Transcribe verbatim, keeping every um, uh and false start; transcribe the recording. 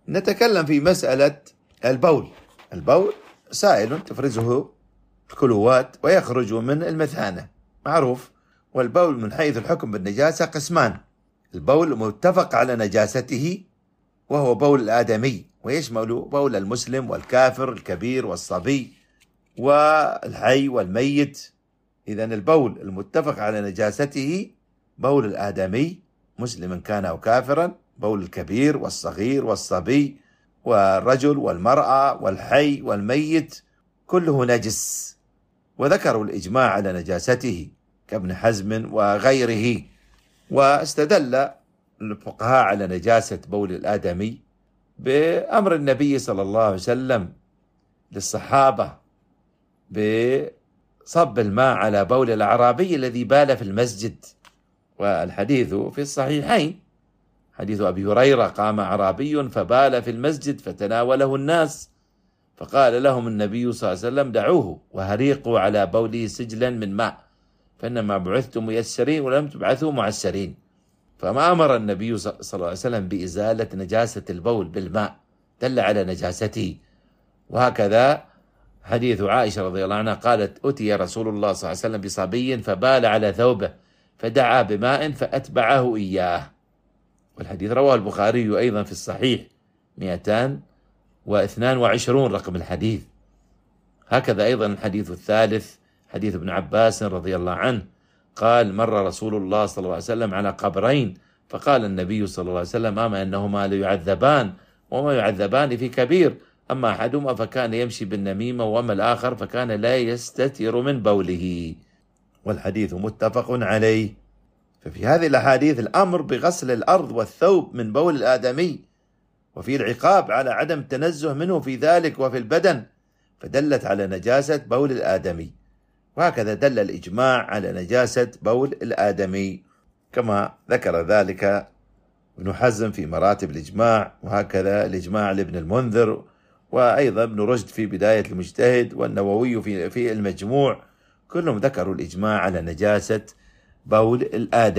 نتكلم في مسألة البول. البول سائل تفرزه الكلوات ويخرج من المثانة معروف. والبول من حيث الحكم بالنجاسة قسمان: البول متفق على نجاسته وهو بول الآدمي، ويشمل بول المسلم والكافر، الكبير والصبي والحي والميت. إذن البول المتفق على نجاسته بول الآدمي مسلما كان أو كافرا، بول الكبير والصغير والصبي والرجل والمرأة والحي والميت كله نجس. وذكروا الإجماع على نجاسته كابن حزم وغيره. واستدل الفقهاء على نجاسة بول الآدمي بأمر النبي صلى الله عليه وسلم للصحابة بصب الماء على بول الأعرابي الذي بال في المسجد، والحديث في الصحيحين، حديث أبي هريرة: قام أعرابي فبال في المسجد فتناوله الناس فقال لهم النبي صلى الله عليه وسلم: دعوه وهريقوا على بوله سجلا من ماء، فإنما بعثتم ميسرين ولم تبعثوا معسرين. فما أمر النبي صلى الله عليه وسلم بإزالة نجاسة البول بالماء، دل على نجاسته. وهكذا حديث عائشة رضي الله عنها قالت: أتي رسول الله صلى الله عليه وسلم بصبي فبال على ثوبه فدعا بماء فأتبعه إياه. والحديث رواه البخاري أيضا في الصحيح مئتان واثنان وعشرون رقم الحديث. هكذا أيضا الحديث الثالث حديث ابن عباس رضي الله عنه قال: مر رسول الله صلى الله عليه وسلم على قبرين فقال النبي صلى الله عليه وسلم: أما أنهما ليعذبان وما يعذبان في كبير، أما أحدهما فكان يمشي بالنميمة وأما الآخر فكان لا يستتر من بوله. والحديث متفق عليه. ففي هذه الأحاديث الأمر بغسل الأرض والثوب من بول الآدمي، وفي العقاب على عدم التنزه منه في ذلك وفي البدن، فدلت على نجاسة بول الآدمي. وهكذا دل الإجماع على نجاسة بول الآدمي كما ذكر ذلك ابن حزم في مراتب الإجماع، وهكذا الإجماع لابن المنذر، وأيضا ابن رشد في بداية المجتهد، والنووي في في المجموع، كلهم ذكروا الإجماع على نجاسة بول الآدمي.